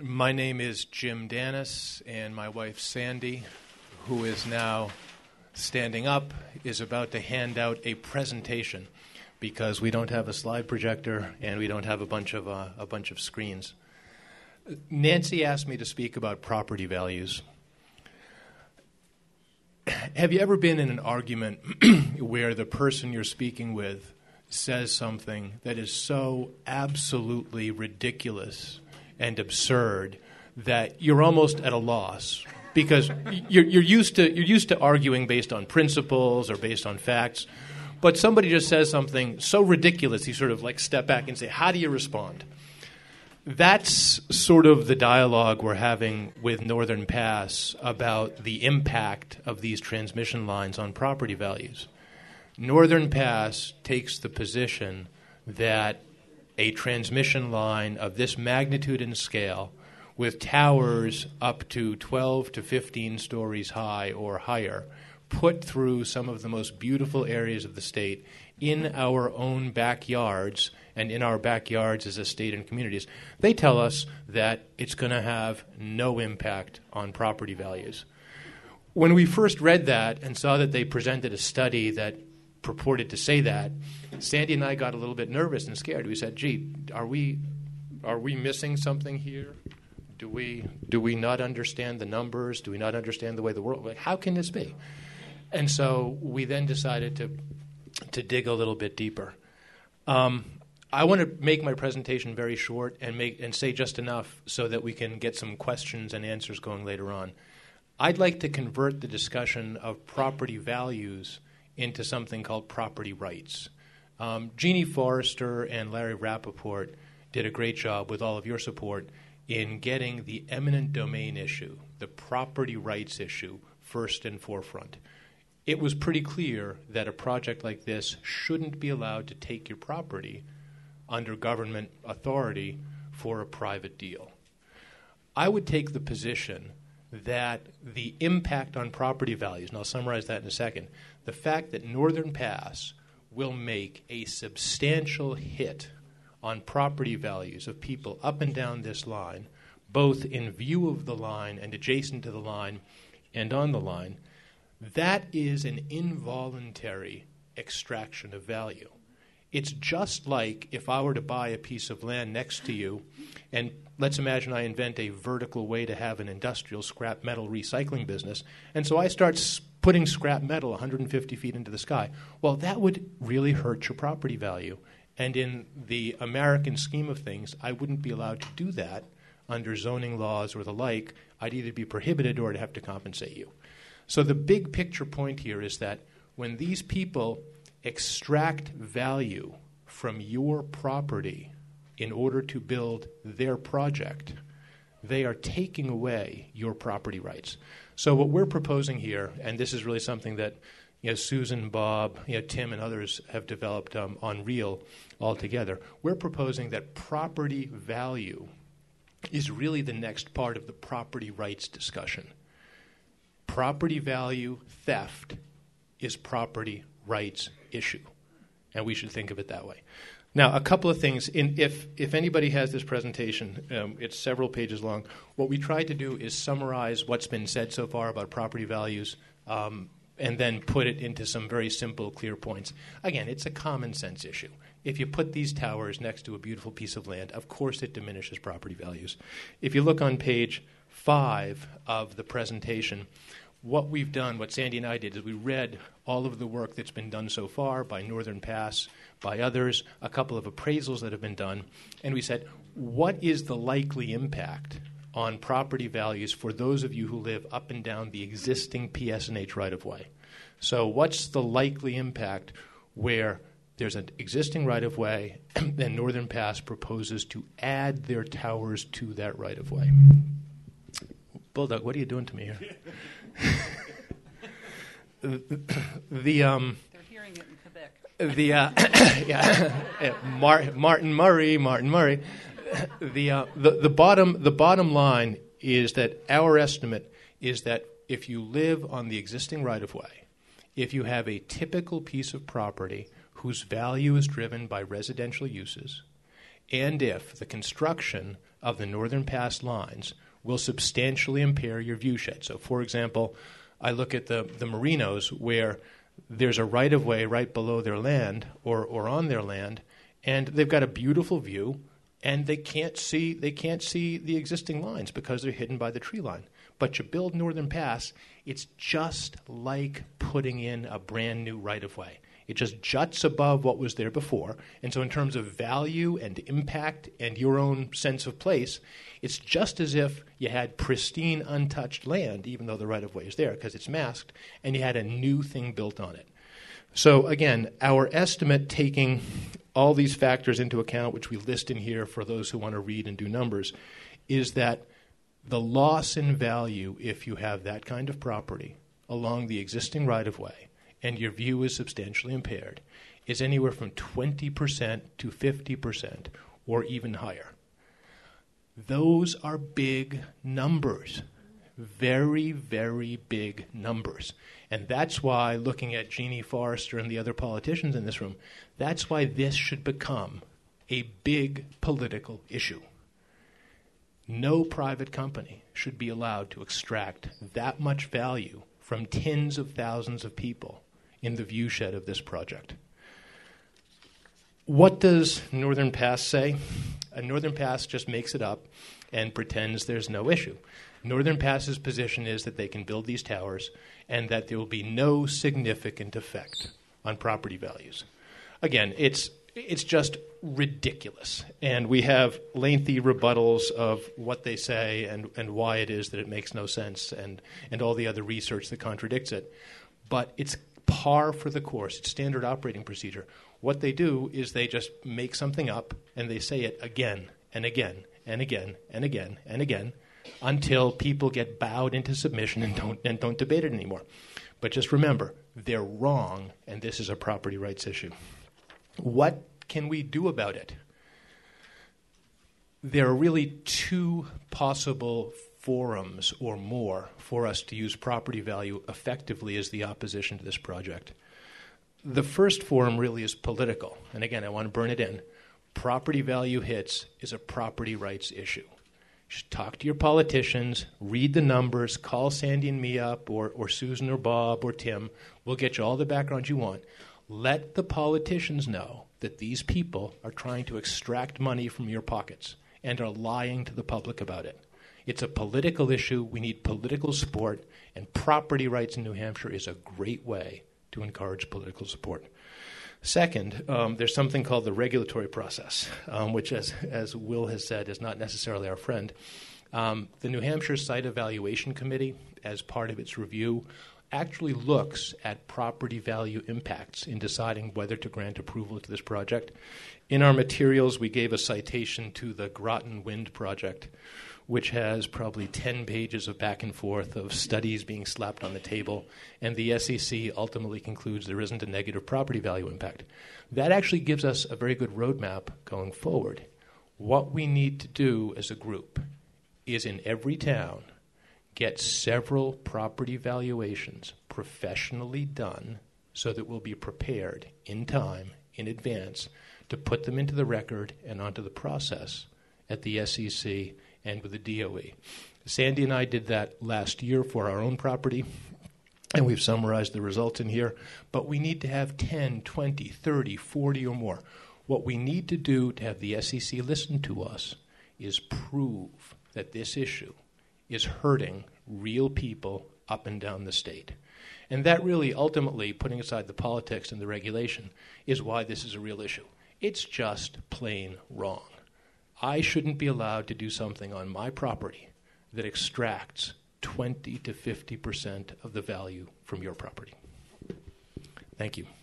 My name is Jim Danis, and my wife Sandy, who is now standing up, is about to hand out a presentation because we don't have a slide projector and we don't have a bunch of screens. Nancy asked me to speak about property values. Have you ever been in an argument where the person you're speaking with says something that is so absolutely ridiculous and absurd that you're almost at a loss because you're used to arguing based on principles or based on facts, but somebody just says something so ridiculous you sort of like step back and say, how do you respond? That's sort of the dialogue we're having with Northern Pass about the impact of these transmission lines on property values. Northern Pass takes the position that a transmission line of this magnitude and scale with towers up to 12 to 15 stories high or higher put through some of the most beautiful areas of the state in our own backyards and in our backyards as a state and communities, they tell us that it's going to have no impact on property values. When we first read that and saw that they presented a study that purported to say that, Sandy and I got a little bit nervous and scared. We said, gee, are we missing something here? Do we not understand the numbers? Do we not understand the way the world, how can this be? And so we then decided to dig a little bit deeper. I want to make my presentation very short and say just enough so that we can get some questions and answers going later on. I'd like to convert the discussion of property values into something called property rights. Jeannie Forrester and Larry Rappaport did a great job with all of your support in getting the eminent domain issue, the property rights issue, first and forefront. It was pretty clear that a project like this shouldn't be allowed to take your property under government authority for a private deal. I would take the position that the impact on property values, and I'll summarize that in a second, the fact that Northern Pass will make a substantial hit on property values of people up and down this line, both in view of the line and adjacent to the line and on the line, that is an involuntary extraction of value. It's just like if I were to buy a piece of land next to you, and let's imagine I invent a vertical way to have an industrial scrap metal recycling business, and so I start putting scrap metal 150 feet into the sky. Well, that would really hurt your property value. And in the American scheme of things, I wouldn't be allowed to do that under zoning laws or the like. I'd either be prohibited or I'd have to compensate you. So the big picture point here is that when these people extract value from your property in order to build their project, they are taking away your property rights. So what we're proposing here, and this is really something that Susan, Bob, Tim, and others have developed on REAL altogether, we're proposing that property value is really the next part of the property rights discussion. Property value theft is property rights issue, and we should think of it that way. Now, a couple of things. If anybody has this presentation, it's several pages long. What we tried to do is summarize what's been said so far about property values and then put it into some very simple, clear points. Again, it's a common sense issue. If you put these towers next to a beautiful piece of land, of course it diminishes property values. If you look on page 5 of the presentation, what we've done, what Sandy and I did, is we read all of the work that's been done so far by Northern Pass, by others, a couple of appraisals that have been done, and we said, what is the likely impact on property values for those of you who live up and down the existing PSNH right-of-way? So what's the likely impact where there's an existing right-of-way and Northern Pass proposes to add their towers to that right-of-way? Bulldog, what are you doing to me here? They're hearing it in Quebec. Martin Murray. The bottom line is that our estimate is that if you live on the existing right-of-way, if you have a typical piece of property whose value is driven by residential uses, and if the construction of the Northern Pass lines will substantially impair your viewshed. So, for example, I look at the Marinos where there's a right-of-way right below their land or on their land, and they've got a beautiful view, and they can't see the existing lines because they're hidden by the tree line. But you build Northern Pass, it's just like putting in a brand new right-of-way. It just juts above what was there before. And so in terms of value and impact and your own sense of place, it's just as if you had pristine, untouched land, even though the right-of-way is there because it's masked, and you had a new thing built on it. So again, our estimate, taking all these factors into account, which we list in here for those who want to read and do numbers, is that the loss in value, if you have that kind of property along the existing right-of-way and your view is substantially impaired, is anywhere from 20% to 50% or even higher. Those are big numbers, very, very big numbers. And that's why, looking at Jeannie Forrester and the other politicians in this room, that's why this should become a big political issue. No private company should be allowed to extract that much value from tens of thousands of people in the viewshed of this project. What does Northern Pass say? Northern Pass just makes it up and pretends there's no issue. Northern Pass's position is that they can build these towers and that there will be no significant effect on property values. Again, it's just ridiculous. And we have lengthy rebuttals of what they say and why it is that it makes no sense and all the other research that contradicts it. But it's par for the course. It's standard operating procedure. What they do is they just make something up and they say it again and again and again and again and again until people get bowed into submission and don't debate it anymore. But just remember, they're wrong, and this is a property rights issue. What can we do about it? There are really two possible forums or more for us to use property value effectively as the opposition to this project. The first forum really is political. And again, I want to burn it in. Property value hits is a property rights issue. You should talk to your politicians, read the numbers, call Sandy and me up, or Susan or Bob or Tim. We'll get you all the background you want. Let the politicians know that these people are trying to extract money from your pockets and are lying to the public about it. It's a political issue. We need political support, and property rights in New Hampshire is a great way to encourage political support. Second, there's something called the regulatory process, which, as Will has said, is not necessarily our friend. The New Hampshire Site Evaluation Committee, as part of its review, actually looks at property value impacts in deciding whether to grant approval to this project. In our materials, we gave a citation to the Groton Wind Project, which has probably 10 pages of back and forth of studies being slapped on the table, and the SEC ultimately concludes there isn't a negative property value impact. That actually gives us a very good roadmap going forward. What we need to do as a group is, in every town, get several property valuations professionally done so that we'll be prepared in time, in advance, to put them into the record and onto the process at the SEC and with the DOE. Sandy and I did that last year for our own property, and we've summarized the results in here. But we need to have 10, 20, 30, 40 or more. What we need to do to have the SEC listen to us is prove that this issue is hurting real people up and down the state. And that really, ultimately, putting aside the politics and the regulation, is why this is a real issue. It's just plain wrong. I shouldn't be allowed to do something on my property that extracts 20 to 50% of the value from your property. Thank you.